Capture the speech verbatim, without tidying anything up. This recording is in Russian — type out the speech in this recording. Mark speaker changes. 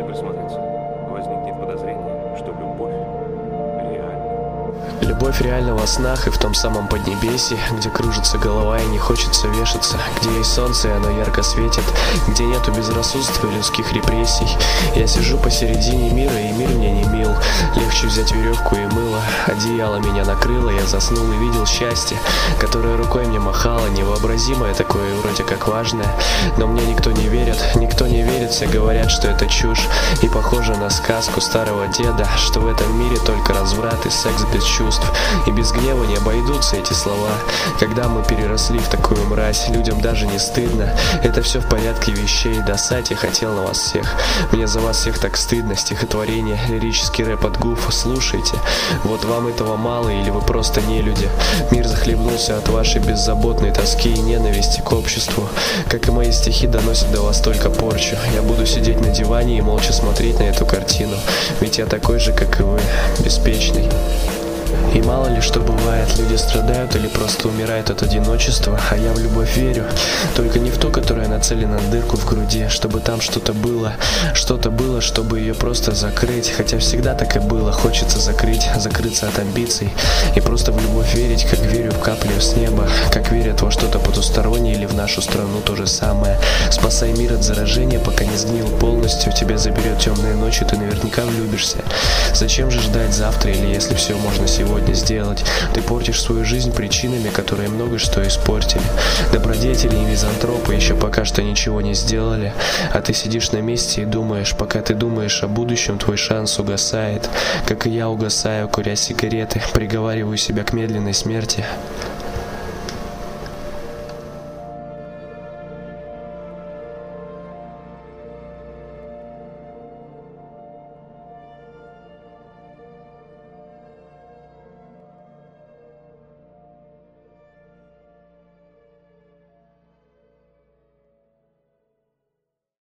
Speaker 1: присмотреться, возникнет подозрение, что любовь реальна.
Speaker 2: Любовь реальна во снах и в том самом Поднебесье, где кружится голова и не хочется вешаться, где есть солнце и оно ярко светит, где нету безрассудства и людских репрессий. Я сижу посередине мира, и мир мне не мил. Легче взять веревку и мыло. Одеяло меня накрыло, я заснул и видел счастье, которое рукой мне махало, невообразимое такое и вроде как важное. Но мне никто не верит, никто не верит, все говорят, что это чушь. И похоже на сказку старого деда, что в этом мире только разврат и секс без чувств. И без гнева не обойдутся эти слова. Когда мы переросли в такую мразь, людям даже не стыдно. Это все в порядке вещей, досать я хотел на вас всех. Мне за вас всех так стыдно. Стихотворение, лирический рэп от Гуфа, слушайте. Вот вам этого мало или вы просто не люди. Мир захлебнулся от вашей беззаботной тоски и ненависти к обществу. Как и мои стихи доносят до вас только порчу. Я буду сидеть на диване и молча смотреть на эту картину. Ведь я такой же, как и вы, беспечный. И мало ли что бывает, люди страдают или просто умирают от одиночества, а я в любовь верю, только не в ту, которая нацелена на дырку в груди, чтобы там что-то было, что-то было, чтобы ее просто закрыть, хотя всегда так и было, хочется закрыть, закрыться от амбиций и просто в любовь верить, как верю в каплю с неба, как верят во что-то потустороннее или в нашу страну то же самое. Спасай мир от заражения, пока не сгнил полностью, тебя заберет темная ночь, и ты наверняка влюбишься. Зачем же ждать завтра, или если все можно сегодня сделать? Ты портишь свою жизнь причинами, которые много что испортили. Добродетели и мизантропы еще пока что ничего не сделали, а ты сидишь на месте и думаешь. Пока ты думаешь о будущем, твой шанс угасает, как и я угасаю, куря сигареты, приговариваю себя к медленной смерти.